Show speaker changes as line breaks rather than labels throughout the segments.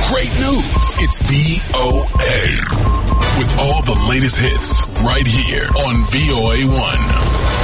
great news. It's VOA. With all the latest hits right here on VOA1.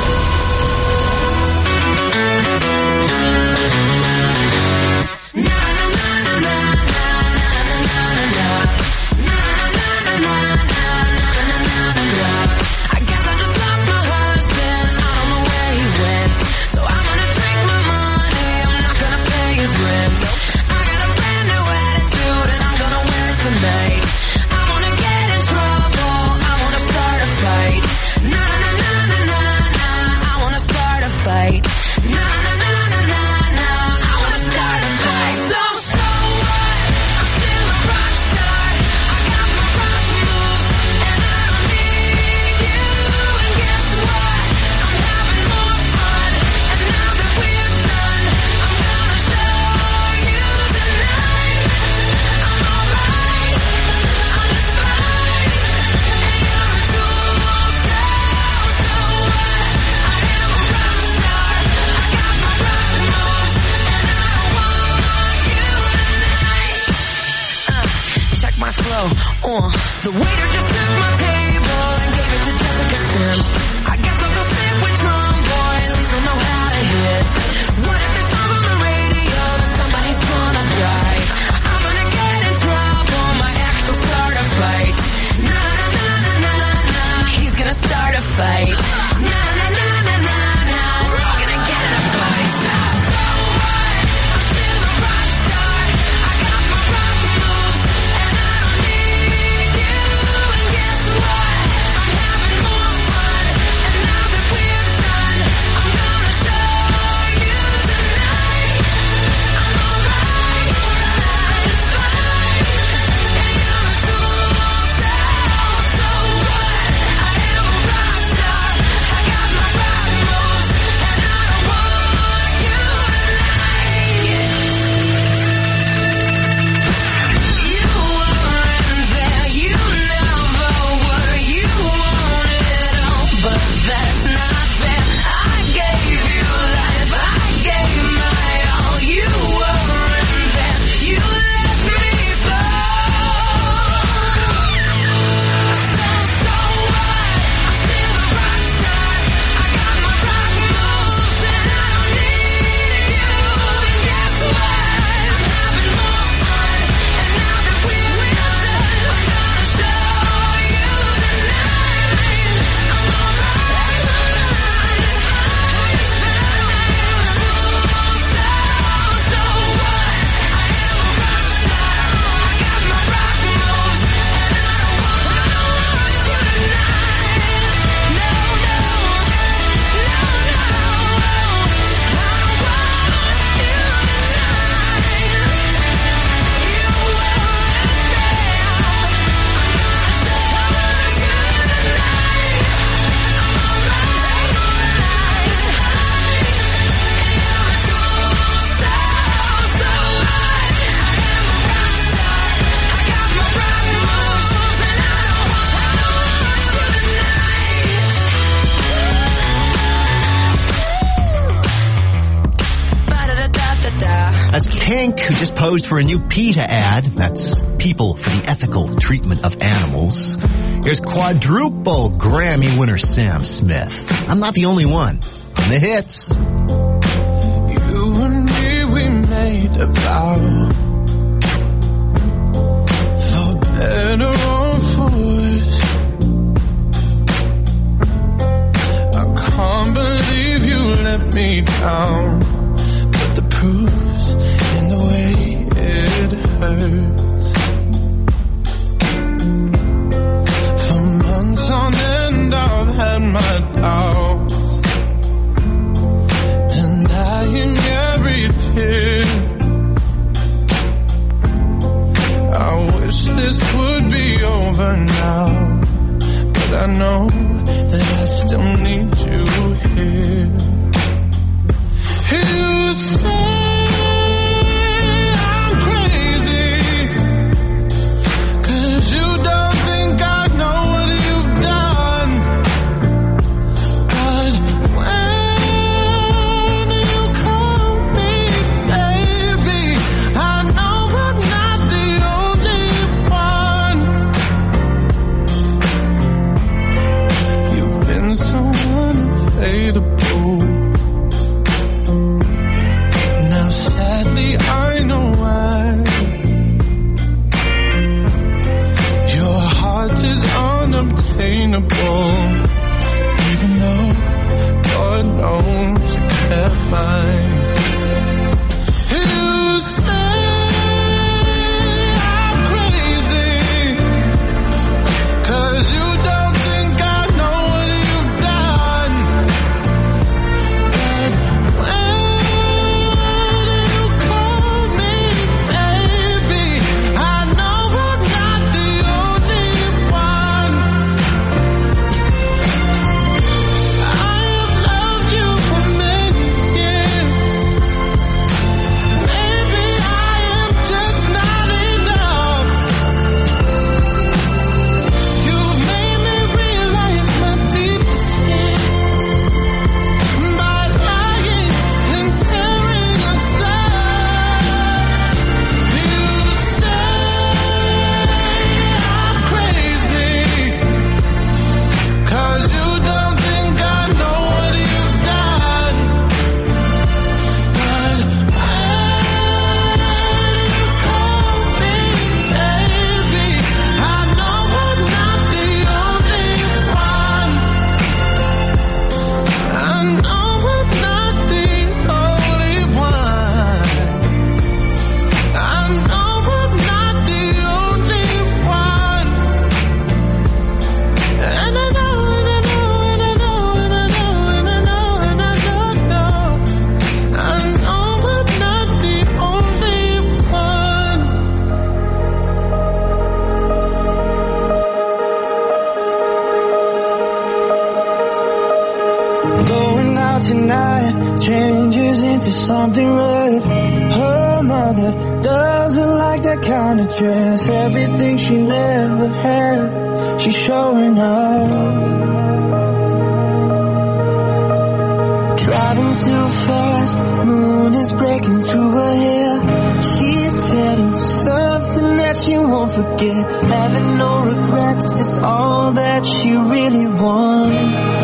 The waiter just took my table and gave it to Jessica Sims. I guess I'll go sit with Drum Boy, at least I'll know how to hit. What if there's songs on the radio, then somebody's gonna die? I'm gonna get in trouble, my ex will start a fight. Na na na na na na, he's gonna start a fight. Na na na na na na, we're all gonna get in a fight. So what? I'm still a rock star. I got my rock moves, and I don't need you. And guess what? I'm having more fun. And now that we're done, I'm gonna show you tonight. I'm alright, it's fine. And you're a tool, so what? I am a rock star. I got my rock moves, and I don't want you tonight. You weren't there, you never were. You wanted all, but that's not fair. I gave you life, I gave my all. You weren't there, you let me fall. So what? I'm still a rock star. I got my rock moves, and I don't need you. And guess what? I'm having more fun. And now that we're done, I'm gonna show you tonight. I'm alright, it's fine, it's so what? I am a rock star. I got my rock moves, and I don't want you tonight. No, no, no, no, I don't want you tonight. You weren't there. I'm gonna show you tonight. I'm alright, it's fine. And you're a tool, so what? I am a rock star. I got my rock moves, and I don't want you tonight. Ba-da-da-da-da-da.
That's Pink, who just posed for a new PETA ad. That's People for the Ethical Treatment of Animals. Here's quadruple Grammy winner Sam Smith. I'm not the only one. On the hits.
You and me, we made a vow. For better or for worse. I can't believe you let me down. But the proof's in the way it hurts. For months on end, I've had my doubts. Denying every tear. I wish this would be over now, but I know that I still need you here. You say I'm crazy, 'cause you don't think I know what you've done. But when you call me baby, I know I'm not the
something red. Her mother doesn't like that kind of dress. Everything she never had, she's showing off. Driving too fast, moon is breaking through her hair. She's heading for something that she won't forget. Having no regrets is all that she really wants.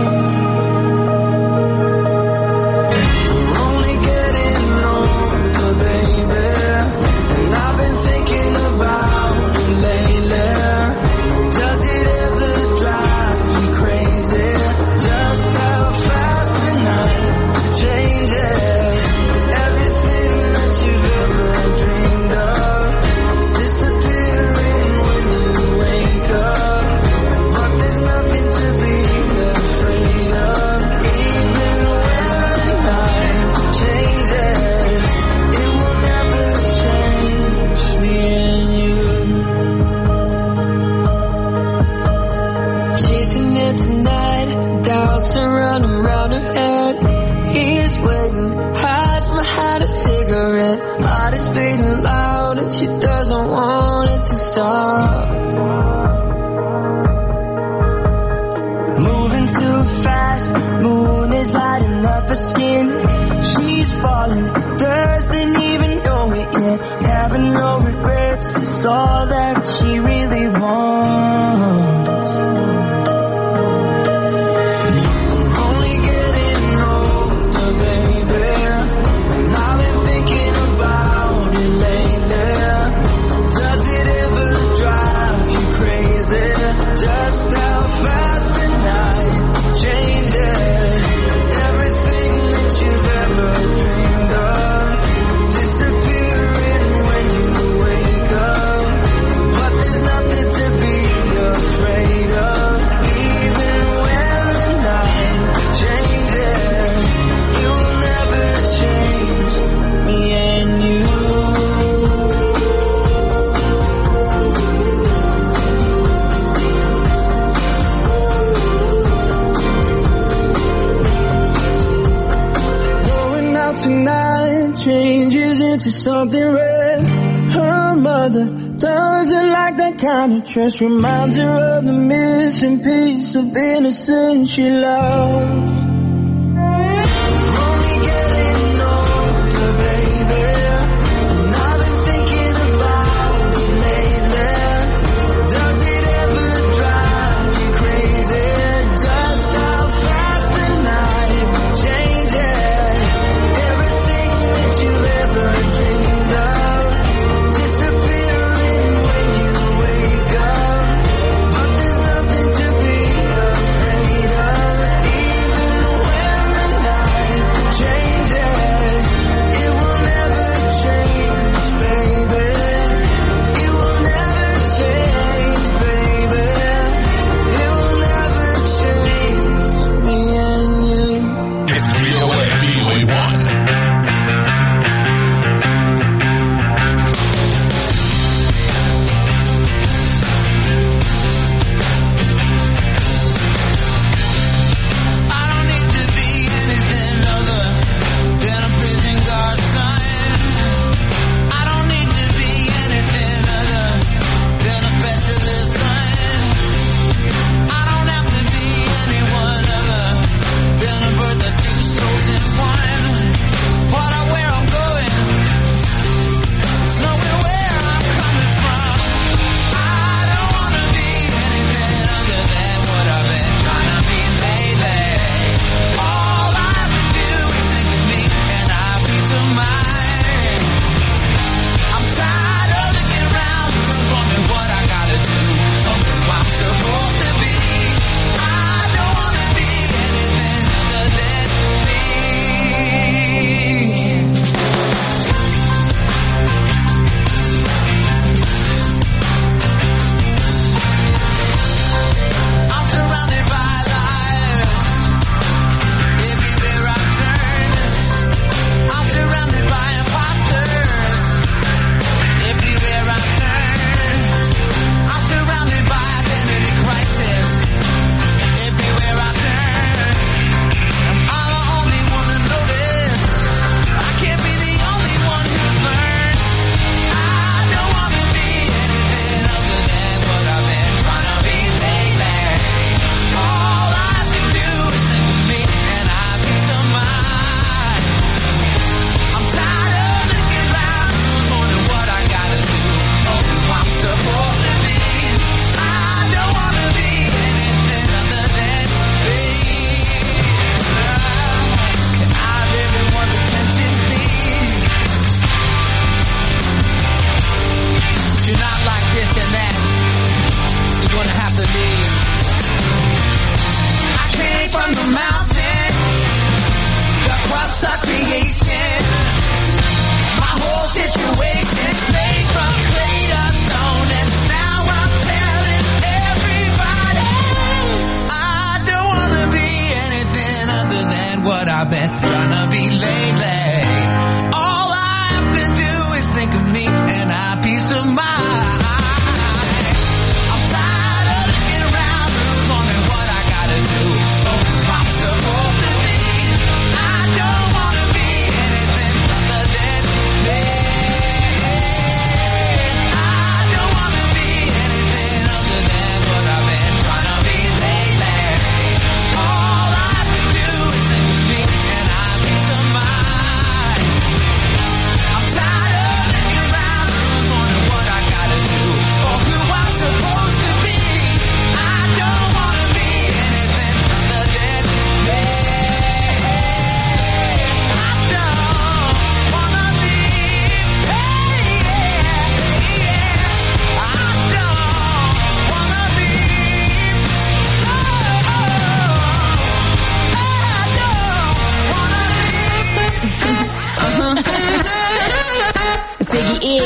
Heart is beating loud and she doesn't want it to stop. Moving too fast, moon is lighting up her skin. She's falling, doesn't even know it yet. Having no regrets is all that she really wants. To something red. Her mother doesn't like that kind of dress. Reminds her of the missing piece of innocence she loves.
Even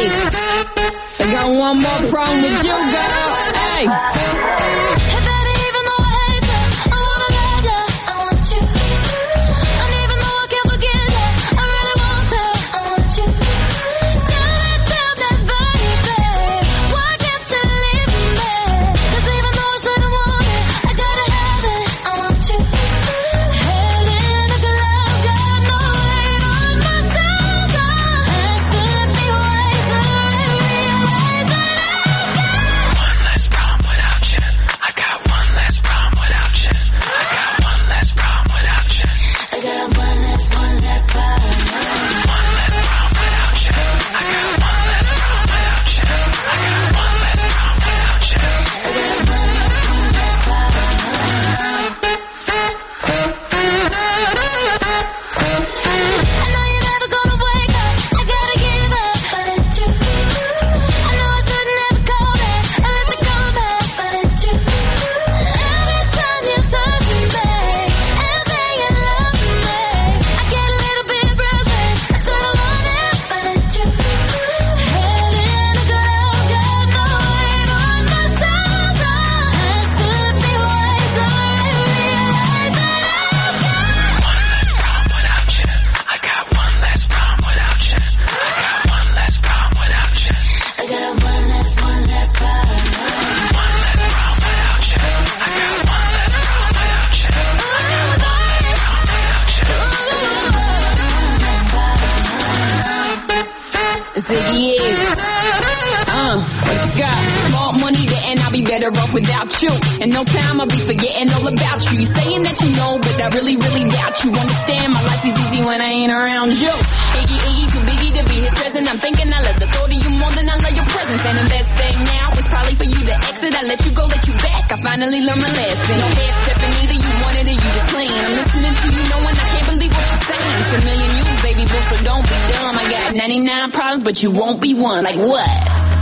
Yates. I got one more problem with you, girl. Hey. Without you, and no time I'll be forgetting all about you. You saying that you know, but I really, really doubt you. Understand my life is easy when I ain't around you. Iggy, Iggy, too biggie to be his present. I'm thinking I love the thought of you more than I love your presence. And the best thing now is probably for you to exit. I let you go, let you back. I finally learned my lesson. No half stepping either, you wanted it, you just playing. I'm listening to you, knowing I can't believe what you're saying. It's a million you, baby boo, so don't be dumb. I got 99 problems, but you won't be one. Like what?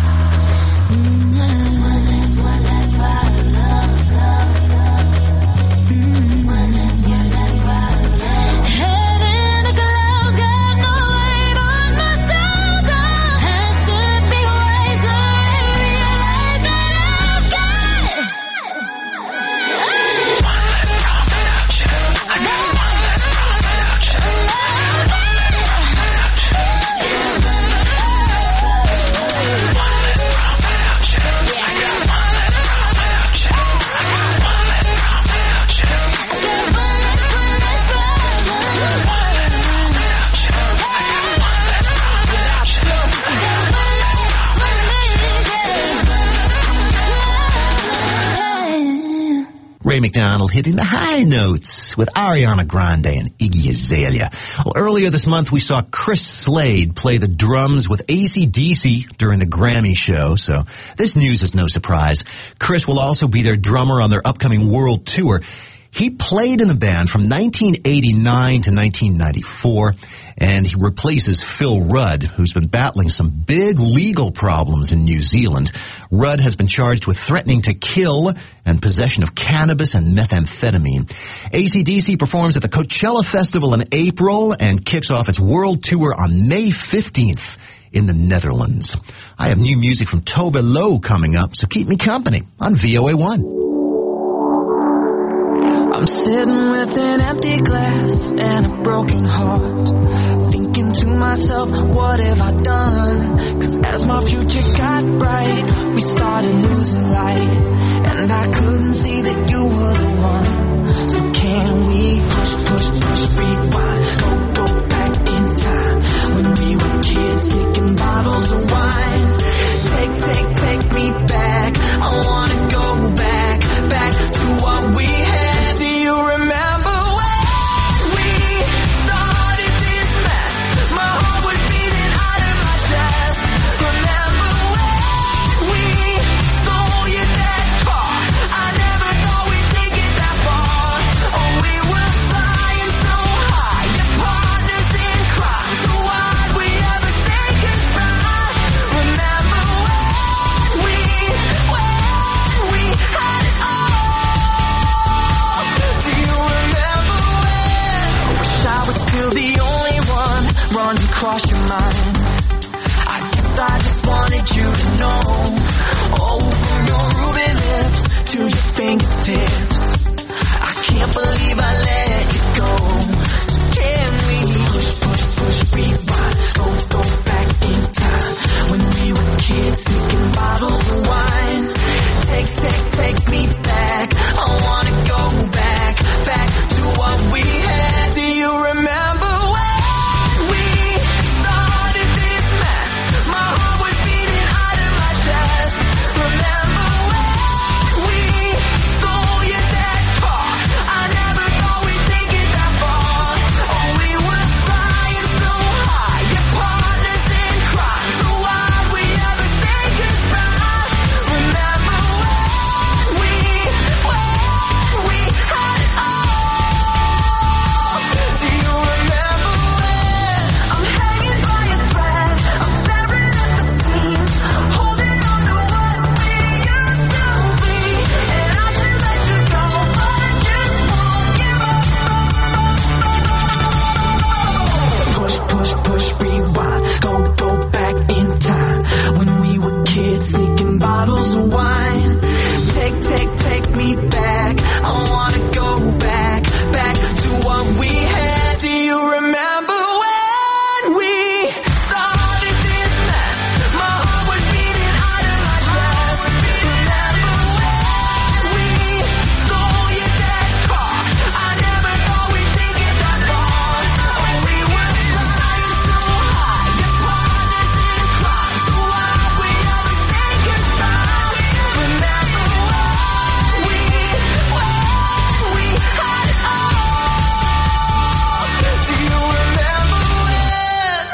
Ray McDonald hitting the high notes with Ariana Grande and Iggy Azalea. Well, earlier this month, we saw Chris Slade play the drums with AC/DC during the Grammy show, so this news is no surprise. Chris will also be their drummer on their upcoming world tour. He played in the band from 1989 to 1994, and he replaces Phil Rudd, who's been battling some big legal problems in New Zealand. Rudd has been charged with threatening to kill and possession of cannabis and methamphetamine. AC/DC performs at the Coachella Festival in April and kicks off its world tour on May 15th in the Netherlands. I have new music from Tove Lo coming up, so keep me company on VOA1.
I'm sitting with an empty glass and a broken heart, thinking to myself, what have I done? 'Cause as my future got bright, we started losing light, and I couldn't see that you were the one. So can we push, rewind, go back in time, when we were kids licking bottles of wine? Take me back, I wanna go back to what we had. Do you remember when we started this mess? My heart was beating out of my chest. Remember when we stole your dad's car? I never thought we'd take it that far. Oh, we were flying so high, your partners in crime. So why'd we ever say goodbye? Remember when we had it all? I was still the only one running across your mind. I guess I just
kids, sneaking bottles of wine. Take me back. I wanna go back to what we had. Do you remember when we started this mess? My heart was beating out of my chest. Remember when we stole your dad's car? I never thought we'd take it that far. Oh, we were flying so high, your partners in crime. So why'd we ever say goodbye? Remember when we had it all? Do you remember when I'm hanging by a thread? I'm tearing at the seams, holding on to what we used to be. And I should let you go, but I just won't give up. Push, rewind. Go back in time when we were kids, sneaking bottles of wine. Take me back. I wanna go back to what we had. Do you remember when we started this mess? My heart was beating out of my chest. Remember when we stole your dad's car? I never thought we'd take it that far. Oh, we were flying so high, your partners in crime. So why'd we ever say goodbye? Remember when we had it all? Do you remember when?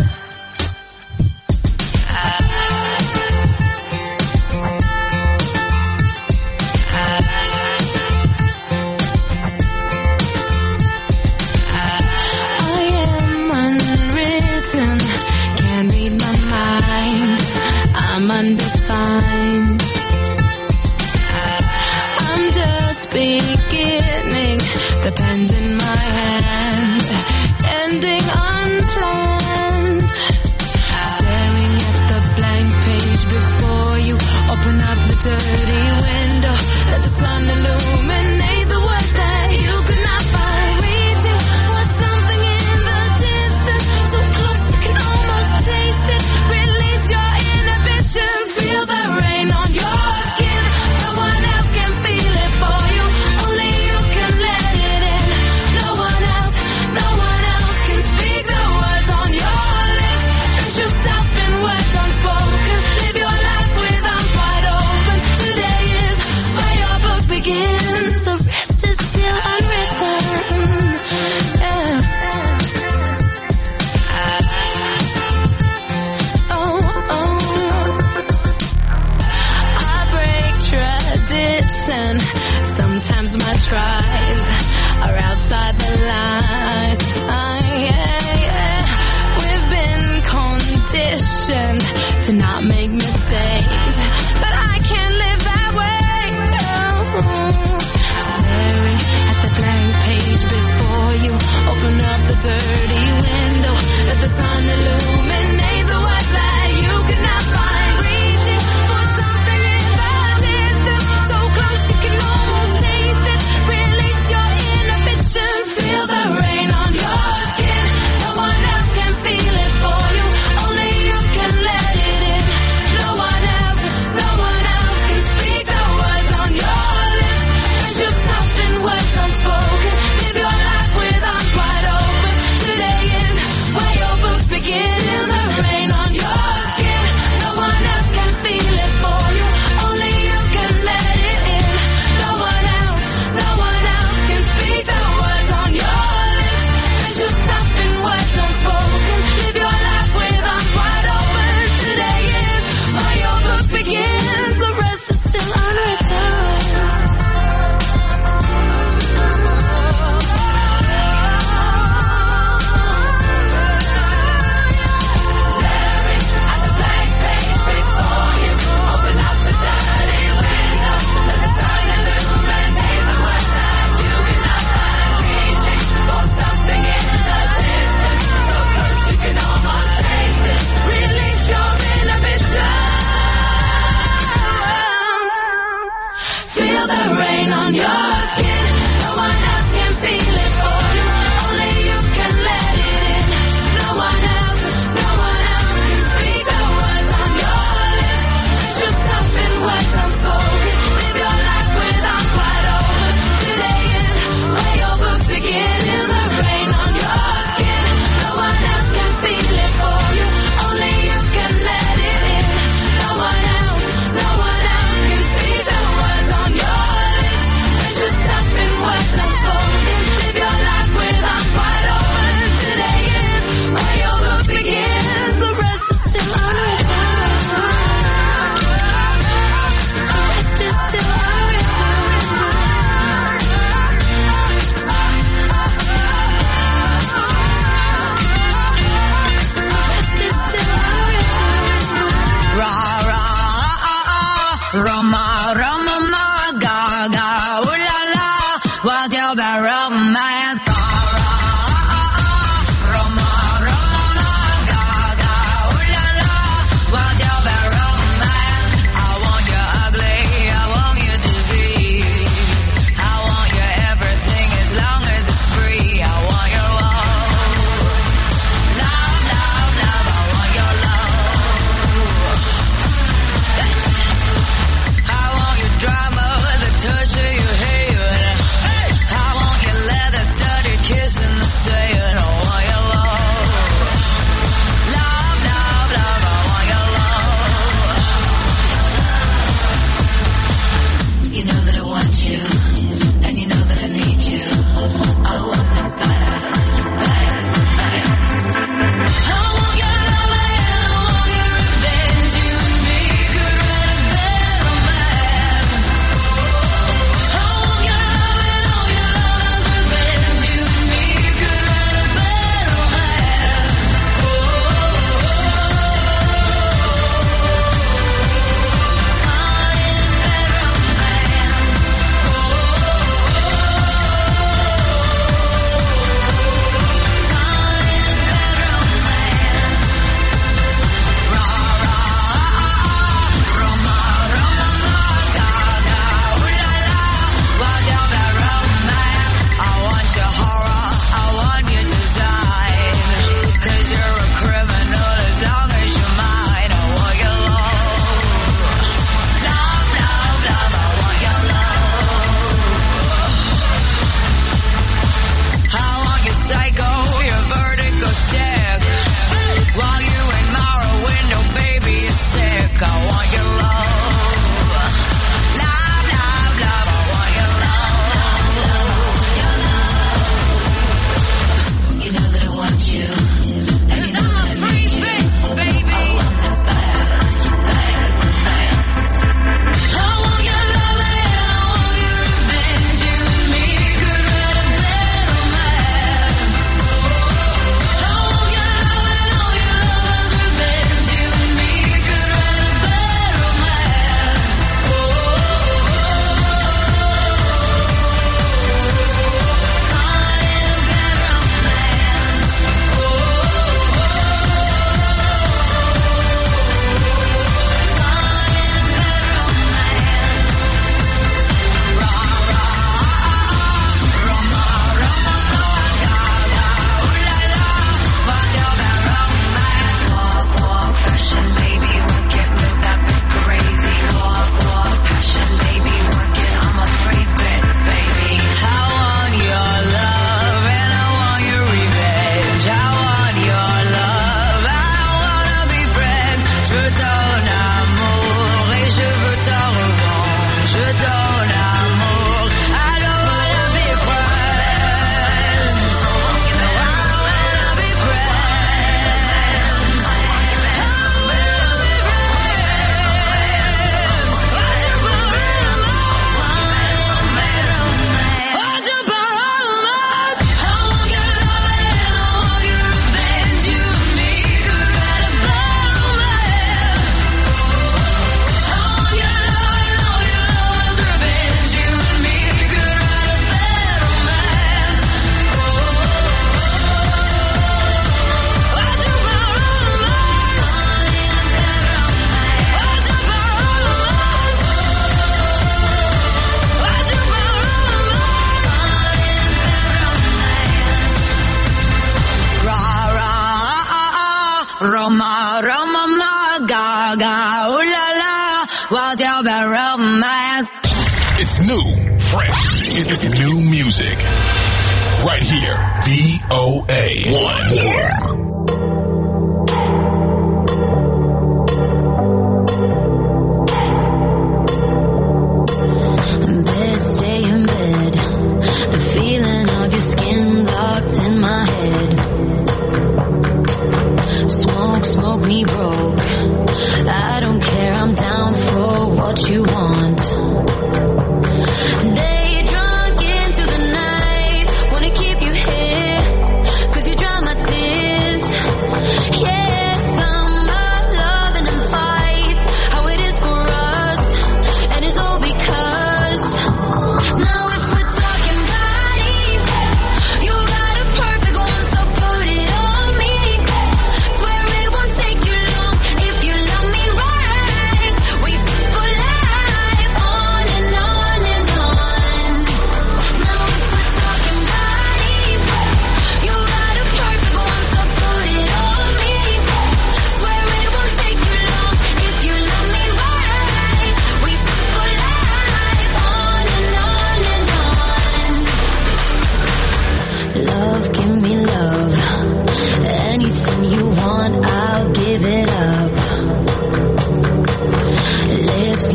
I am unwritten, can't read my mind. I'm undefined. I'm just beginning, the pen's in my hand, ending unplanned. Staring at the blank page before you, open up the dirty window, let the sun illuminate the words that you could not find. Reaching for something in the distance, so close you can almost taste it. Release your inhibitions, feel the rain on your skin. No one else can feel it for you, only you can let it in. No one else can speak the words on your lips. Drench yourself in words unspoken, live your life with arms wide open. Today is where your book begins, the rest is still unwritten. Yeah. I break tradition. Sometimes my tries are outside the line. We've been conditioned to not make mistakes, but I can't live that way. Staring at the blank page before you, open up the dirty window, let the sun illuminate the words that you could not find. Reaching for something in the distance, so close you can almost taste it. Release your inhibitions, feel the rain on your skin. No one else can feel it for you, only you can let it in. No one else can speak the words on your lips. Drench yourself in words unspoken, live your life with arms wide open. Today is where your books begin. Roma, Roma, ma, ga, ga, ooh la la, what's your bad romance? Roma, Roma, ma, ga, ga, ooh la la, what's your bad romance?
It's new, fresh, it's new music. Right here, VOA1.
Smoke me broke. I don't care, I'm down for what you want. Day drunk into the night, wanna keep you here, 'cause you dry my tears.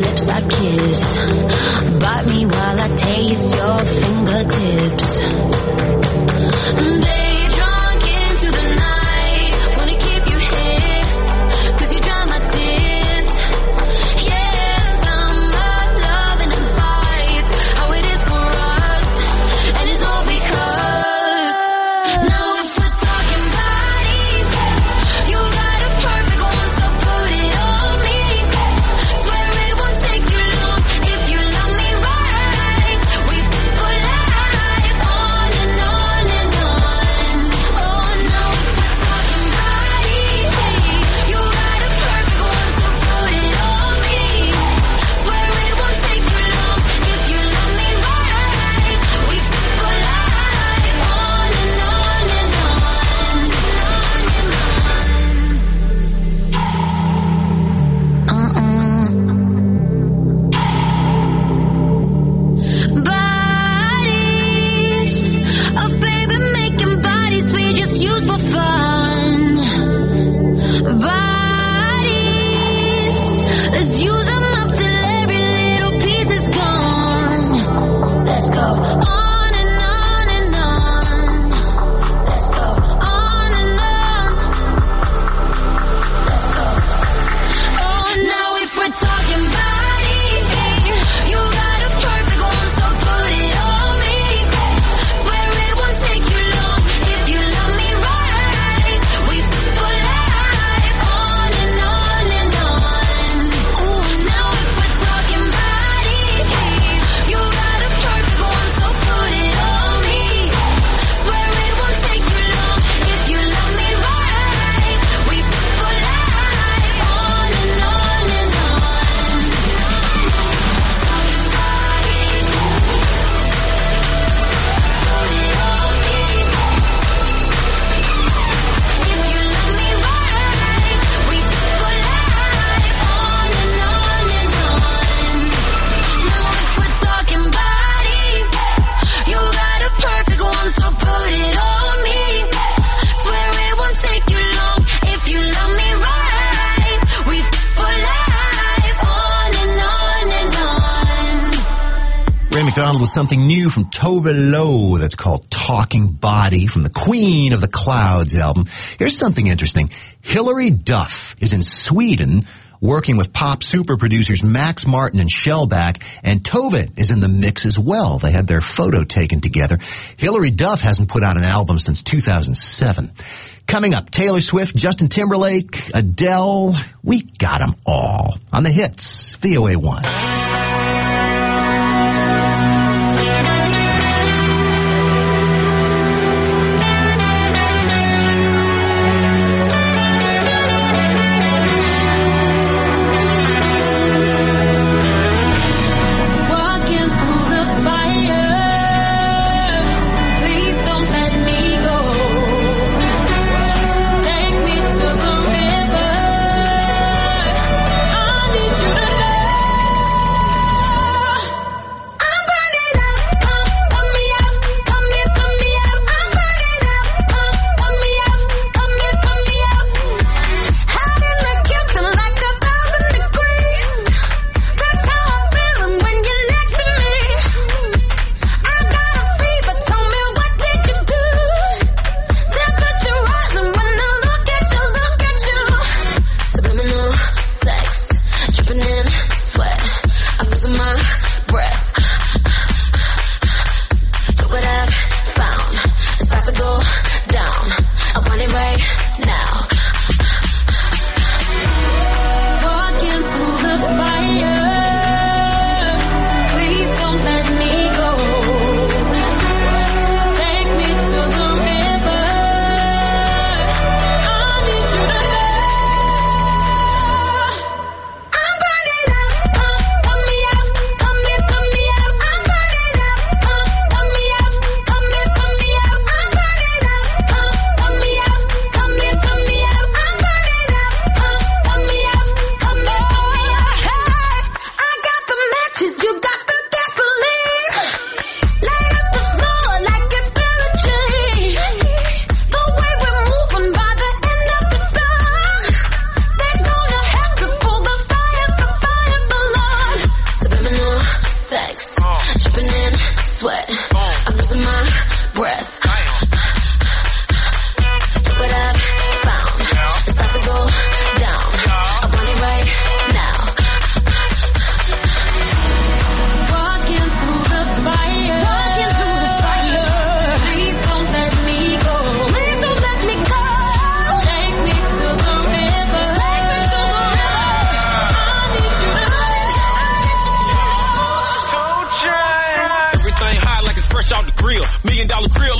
lips I kiss. Bite me while I taste your fingertips. Day drunk into the night, wanna keep you here, 'cause you dry my tears. Yeah, summer loving and fights, how it is for us, and it's all because now if we're talking body, you got a perfect one, so put it on me. Swear it won't take you long if you love me right. We for life, on and on and on. Oh, now if we're talking body, you got a perfect one, so put it on me. Swear it won't take you long if you love me right. We for life, on and on and on. Bodies, oh baby, making bodies we just use for fun. Bodies, let's use them up till every little piece is gone. Let's go on and on and on. Let's go on and on. Let's go. Oh, now if we're talking body, you got a perfect one, so put it on me. Swear it won't take you long if you love me right. We for life, on and on and on. Ooh, now if we're talking body, you got a perfect one, so put it on me. Swear it won't take you long if you love me right. We for life, on and on and on.
Ray McDonald with something new from Tove Lo that's called Talking Body from the Queen of the Clouds album. Here's something interesting. Hilary Duff is in Sweden working with pop super producers Max Martin and Shellback, and Tove is in the mix as well. They had their photo taken together. Hilary Duff hasn't put out an album since 2007. Coming up, Taylor Swift, Justin Timberlake, Adele. We got them all on the hits. VOA1.
Walking through the fire, please don't let me go. Take me to the river, I need you to know.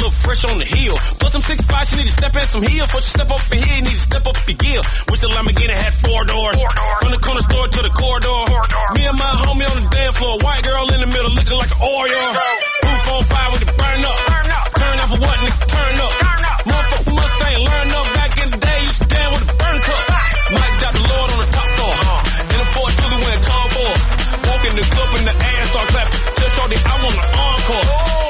look fresh on the hill. Plus some 6'5", she need to step in some heel. Before she step up in here, you need to step up your gear. Wish the Lamborghini had 4 doors. From the corner store to the corridor. Me and my homie on the dance floor. White girl in the middle looking like an Oreo. Roof on fire, we can burn up. Turn up for what, nigga, turn up. Motherfucker must ain't learn up. Back in the day, used to stand with a burn cup. Mike got the Lord on the top floor. In the Ford Julie when Tom Ford. Walk in the club and the ass start clapping. Tell Shorty I want the encore.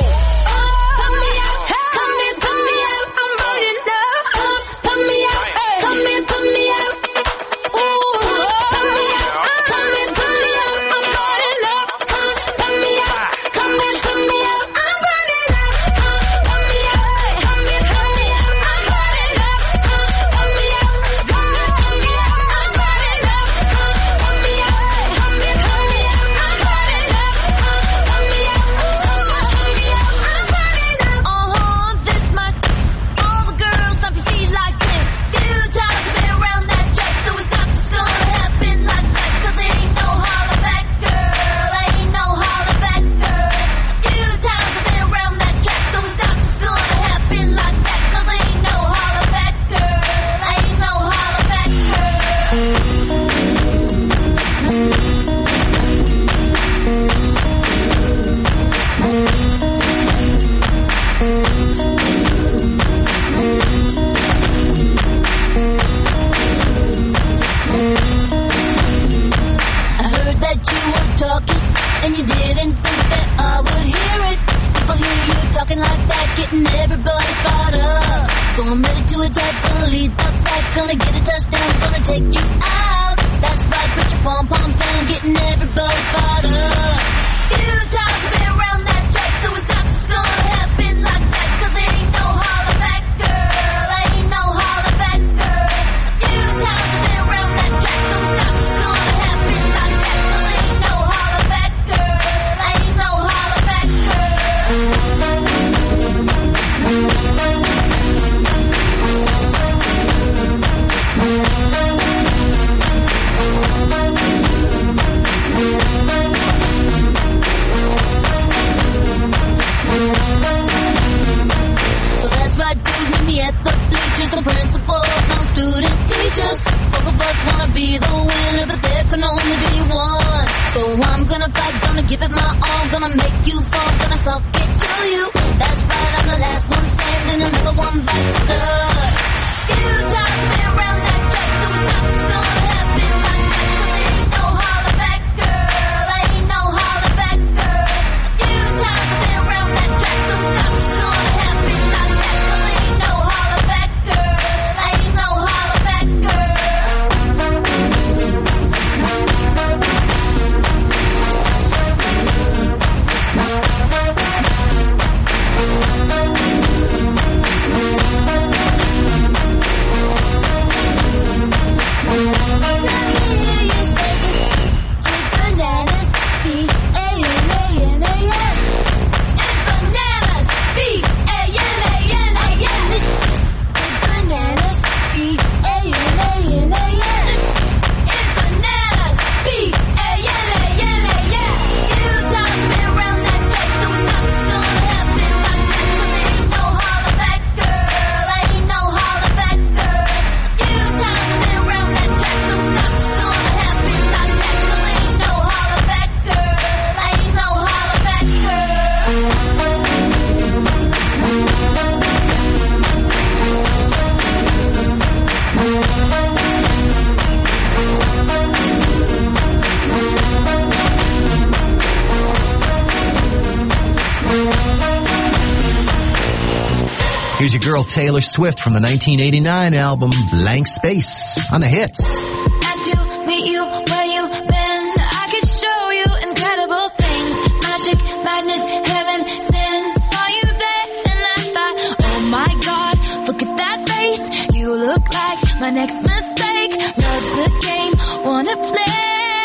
Here's your girl Taylor Swift from the 1989 album Blank Space on the hits.
Asked to meet you where you been. I could show you incredible things. Magic, madness, heaven, sin. Saw you there and I thought, oh my God, look at that face. You look like my next mistake. Love's a game, wanna play.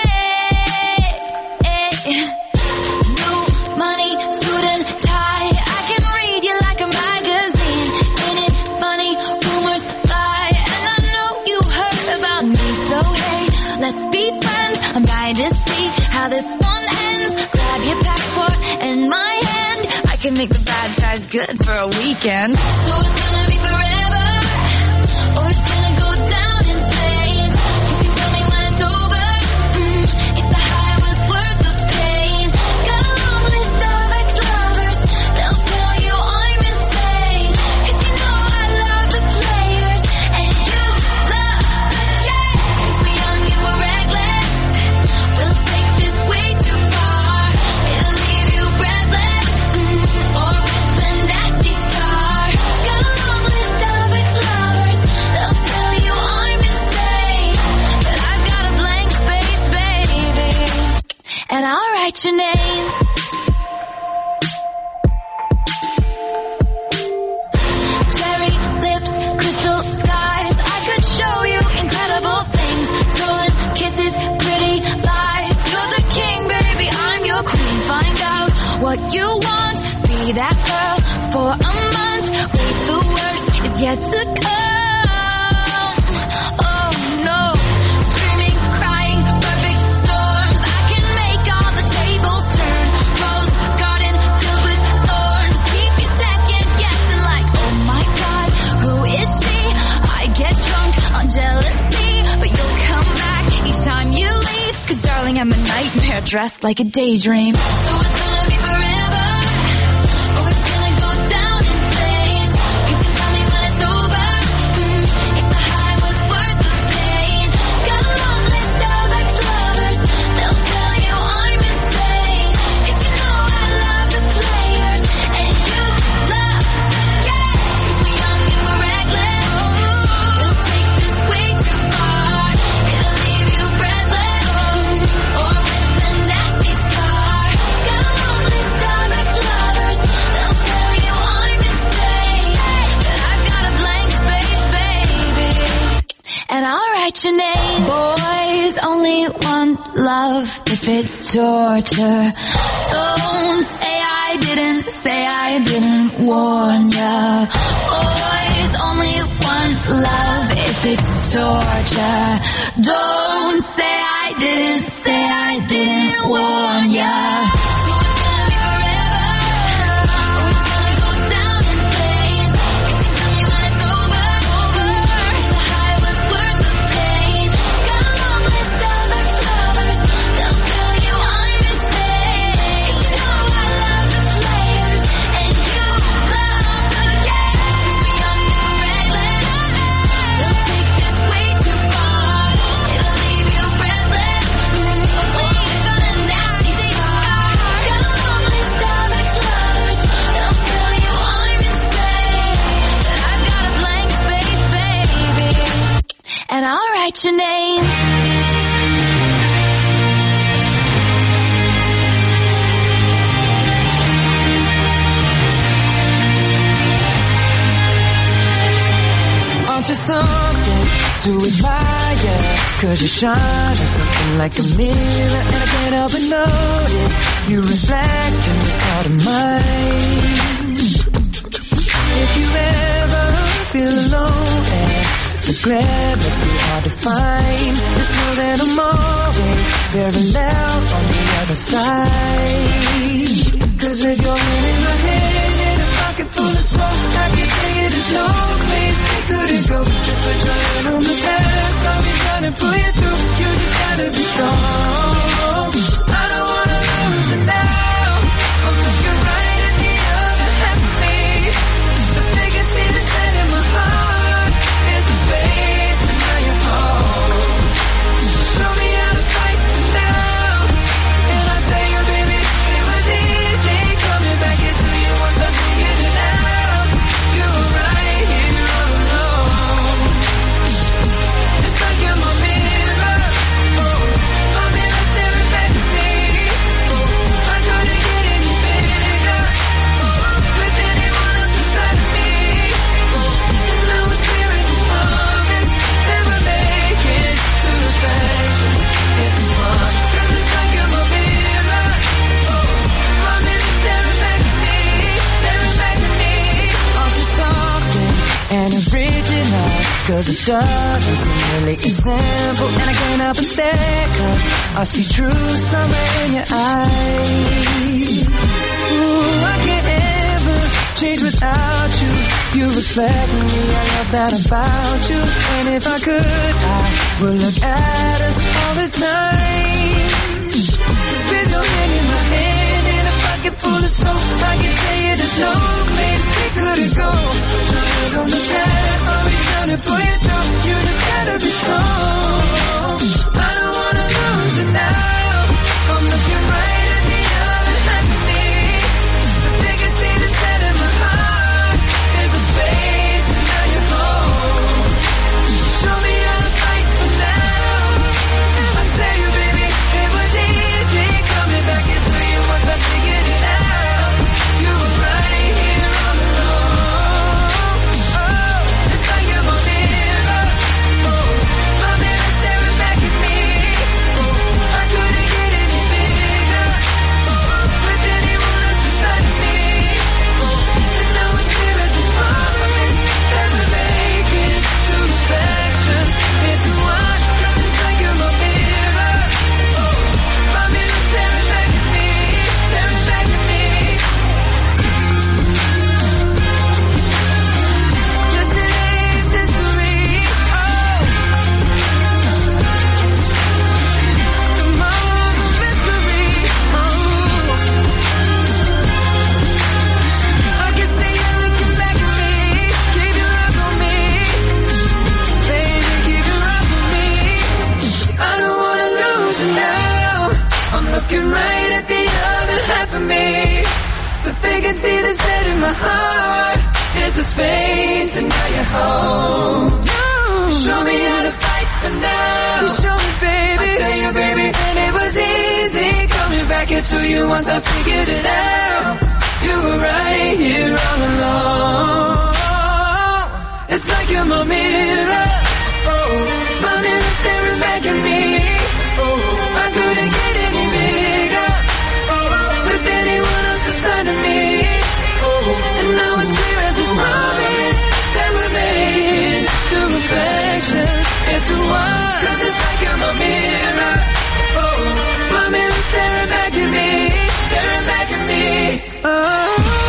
New money, suit and tie. I can read you like a magazine. Ain't it funny? Rumors fly. And I know you heard about me. So hey, let's be friends. I'm dying to see how this one ends. Grab your passport and my hand. I
can make the bad guys good for a weekend.
So it's gonna be forever, or it's gonna go down in flames. You can tell me when it's over, if the high was worth the pain. Got a long list of ex-lovers, they'll tell you I'm insane. 'Cause you know I love the players, and you love the game. 'Cause we're young and we're reckless, we'll take this way too far. It'll leave you breathless, or with a nasty scar. Got a long list of ex-lovers, they'll tell you I'm insane. But I've got a blank space, baby, and I'll write your name. Cherry lips, crystal skies, I could show you incredible things. Stolen kisses, pretty lies. You're the king, baby, I'm your queen. Find out what you want, be that girl for a month. Wait, the worst is yet to come. Oh no, screaming, crying, perfect storms. I can make all the tables turn. Rose garden filled with thorns. Keep you second guessing like, oh my god, who is she? I get drunk on jealousy, but you'll come back each time you leave. 'Cause darling, I'm a nightmare dressed like a daydream. So it's gonna be forever, or it's gonna go down in flames. You can tell me when it's over, if the high was worth the pain. Got a long list of ex-lovers, they'll tell you I'm insane. 'Cause you know I love the players, and you love the game. 'Cause we're young and we're reckless, we'll take this way too far. It'll leave you breathless, or with a nasty scar. Got a long list of ex-lovers, they'll tell you I'm insane. But I've got a blank space, baby, and I'll write your name. Boys only want love if it's torture. Don't say I didn't warn ya. Boys only want love if it's torture. Don't say I didn't warn ya. So it's gonna be forever, or it's gonna go down in flames. You can tell me when it's over, if the high was worth the pain. Got a long list of ex-lovers, they'll tell you I'm insane. 'Cause you know I love the players, and you love the game. 'Cause we're young and we're reckless, they'll take this way too far. It'll leave you breathless, or with a nasty scar. Got a long list of ex-lovers, they'll tell you I'm insane. But I've got a blank space, baby, and I'll write your name.
Aren't you something to admire? 'Cause you shine at something like a mirror, and I can't help but notice you reflect in this heart of mine. If you ever feel alone and regret makes me hard to find, just know that I'm always very loud on the other side. 'Cause with your hand in my hand and a pocket full of soap, I can tell you there's no place we couldn't go. Just put your hand on the past, I'll be trying to pull you through. You just gotta be strong. I don't wanna lose you now. I'm looking right at the other half of me. The biggest thing that's set in my heart is a face, and now you're home. Show me how to fight now, and I'll tell you, baby, it was easy coming back into you once I figured it out. You were right here all alone. It's like you're my mirror, my mirror staring back at me. I try to get any bigger with anyone else beside me. And now it's clear as a promise that we're making two reflections into one. 'Cause it's like you're my mirror, my mirror staring back at me, staring back at me. Aren't you something and original? 'Cause it doesn't seem really simple, and I can't help but stare, 'cause I see true summer in your eyes. Ooh, I can't change without you. You reflect me, I love that about you. And if I could, I would look at us all the time. Just with your hand in my hand and a pocket full of soap, I can tell you there's no place we couldn't go. Trying on the past, I'll be trying to pull you through. You just gotta be strong. I don't wanna lose you now. I'm looking right at the other half of me. If they can see the set in my heart, there's a space and now you're home. Show me how to fight for now. I tell you, baby, it was easy coming back into you once I figured it out. You were right here all along. Oh, it's like you're my mirror. Oh, my mirror staring back at me. Oh, I couldn't get any bigger. Oh, with anyone else beside me. Oh, and now it's clear as a promise that we're making two reflections into one. 'Cause it's like you're my mirror. Oh, my mirror staring back at me, staring back at me. Yesterday's history. Oh, tomorrow's a mystery. Oh, I can see you looking back at me. Keep your eyes on me, baby. Keep your eyes on me. I don't wanna lose you now. I'm looking right at the other half of me. If they can see the set in my heart, there's a space and now you're home. Show me how to fight for now. You show me, baby. I tell you, baby, and it was easy coming back into you once I figured it out. You were right here all along. It's like you're my mirror. Oh, my mirror staring back at me. Oh, I couldn't get any bigger. Oh, with anyone else beside of me. Oh, and now it's clear as this promise that we're making two reflections into one. 'Cause it's like you're my mirror. Oh, my mirror staring back at me, staring back at me. Oh.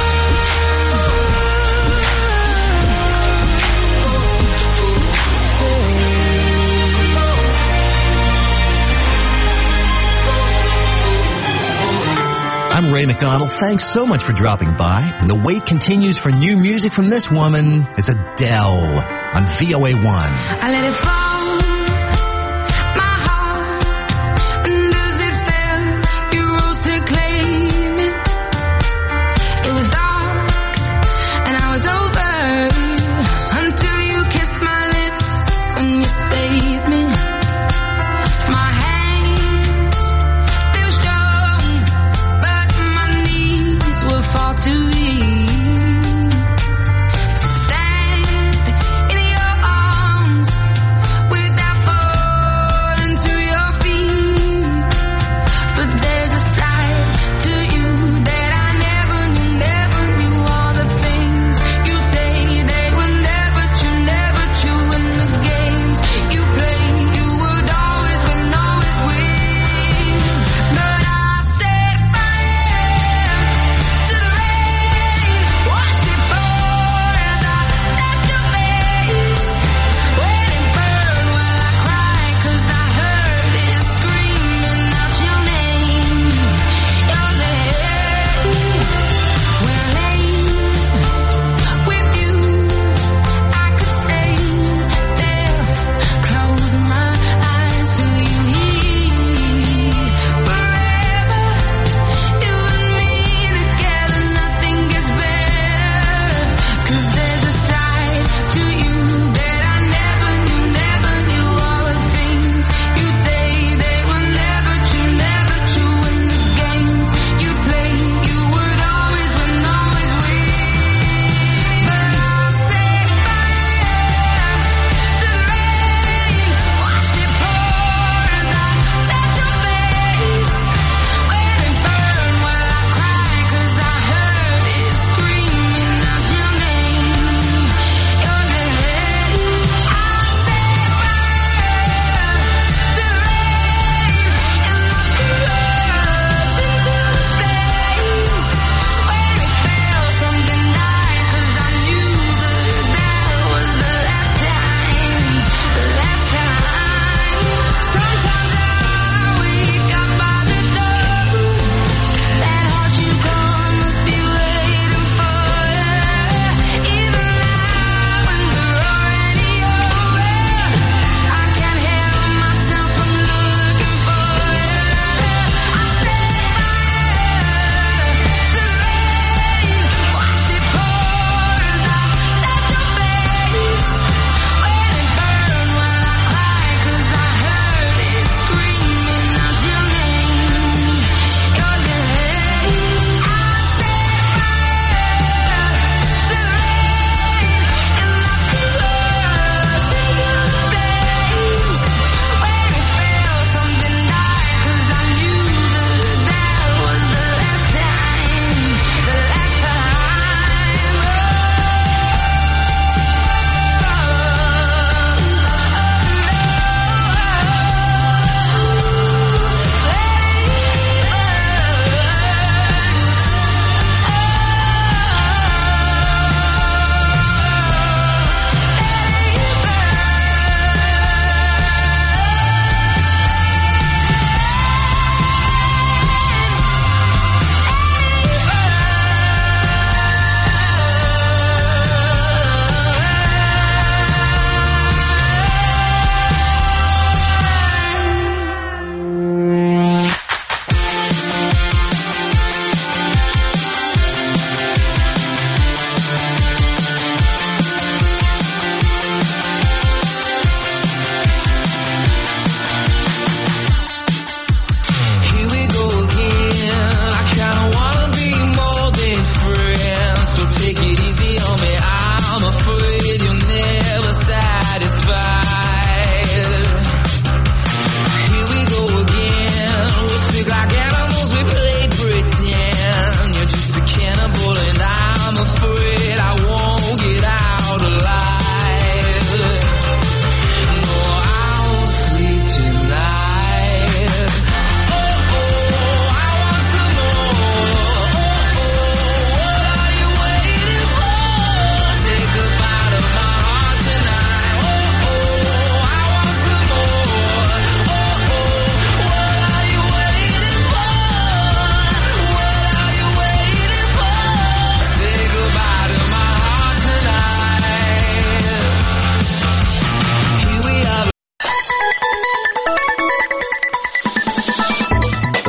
I'm Ray McDonald. Thanks so much for dropping by. And the wait continues for new music from this woman. It's Adele on VOA1.
I let it fall, my heart, and as it fell, you rose to claim it. It was dark, and I was over, until you kissed my lips, and you saved me. My hands, they were strong, but my knees were far too weak.
To the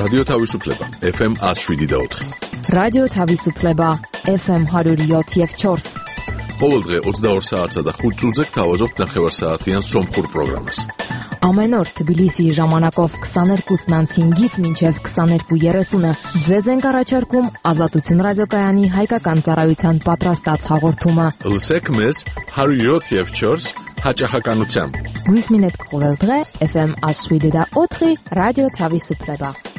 რადიო თავისუფლება FM 107.4
რადიო თავისუფლება FM 107.4
ყოველდღე 22 საათსა და 5 წუთზე გთავაზობთ ნახევარსაათიან სომხურ პროგრამას.
Ամեն օր Թբիլիսիի ժամանակով 22:05-ից մինչև 22:30-ը ձեզ ենք առաջարկում Ազատություն ռադիոկայանի հայկական ծառայության պատրաստած հաղորդումը։
Լսեք մեզ 107.4 հաճախականությամբ։
Գույս մինետ կողել դղե FM 107.4 ռադիո Թավիսուպլեբա։